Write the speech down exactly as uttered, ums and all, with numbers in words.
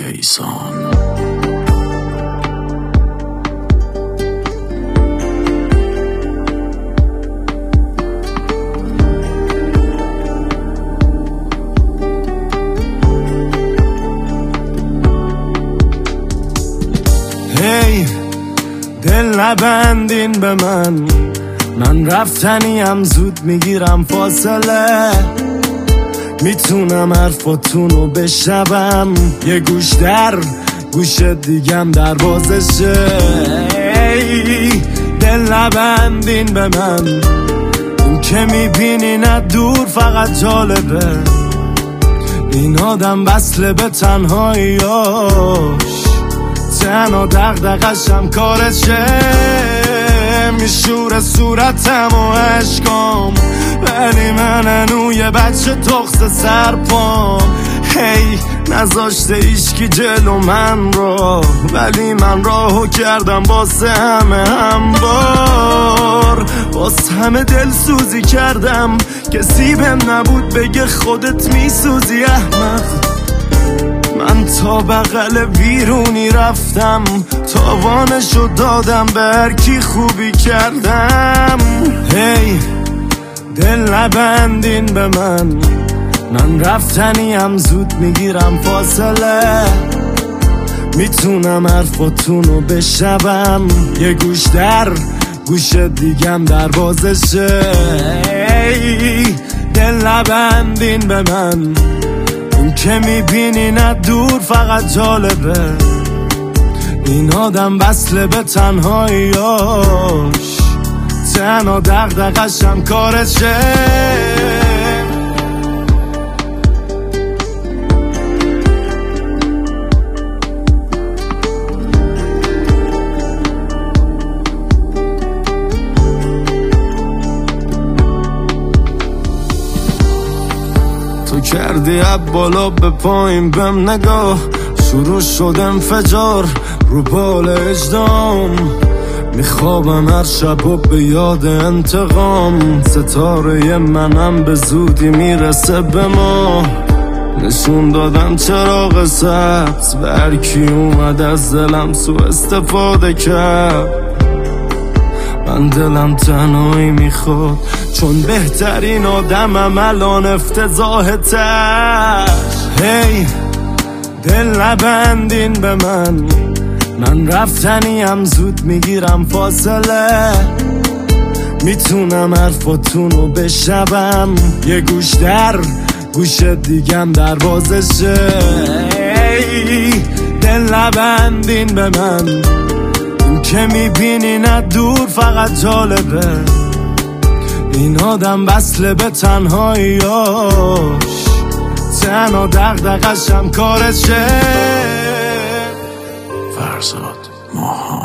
کیسان. هی دل نبندین به من، من رفتنیم زود میگیرم فاصله، میتونم حرفاتونو بشنوم، یه گوش در گوش دیگم در بازشه. هی دل نبندین به من، اون که میبینی نه دور فقط جالبه، این آدم وصله به تنهاییاش، تنها دغدغه‌شم کارشه، میشوره صورتم و عشقام، ولی من هنو یه بچه تخص سرپام. هی نذاشته ایشکی جلو من رو، ولی من راهو کردم واسه همه همبار، واسه همه دل سوزی کردم، کسی بهم نبود بگه خودت میسوزی احمق. من تا بغل ویرونی رفتم، تاوانشو دادم به هر کی خوبی کردم. هی دل نبندین به من، من رفتنیم زود میگیرم فاصله، میتونم حرفاتونو بشنوم، یه گوش در گوش دیگم در بازشه. هی دل نبندین به من، اون که میبینی نه دور فقط جالبه، این آدم وصله به تنهاییاش، تنها دغدغه‌شم کارشه. تو کردی اب بالا به پایین بهم نگاه، شروع شد انفجار رو بال اجدام، میخوابم هر شب و به یاد انتقام، ستاره منم به زودی میرسه به ما، نشون دادم چراغ سبز به هر کی اومد از دلم سو استفاده کرد، من دلم تنهایی میخواد، چون بهترین آدمم الان افتضاح تر. هی دل نبندین به من، من رفتنیم زود میگیرم فاصله، میتونم حرفاتونو بشنوم، یه گوش در گوش دیگم در بازشه. هی دل نبندین به من، اون که میبینی نه دور فقط جالبه، این آدم وصله به تنهاییاش، تنها دغدغه‌شم کارشه. فرزاد ماها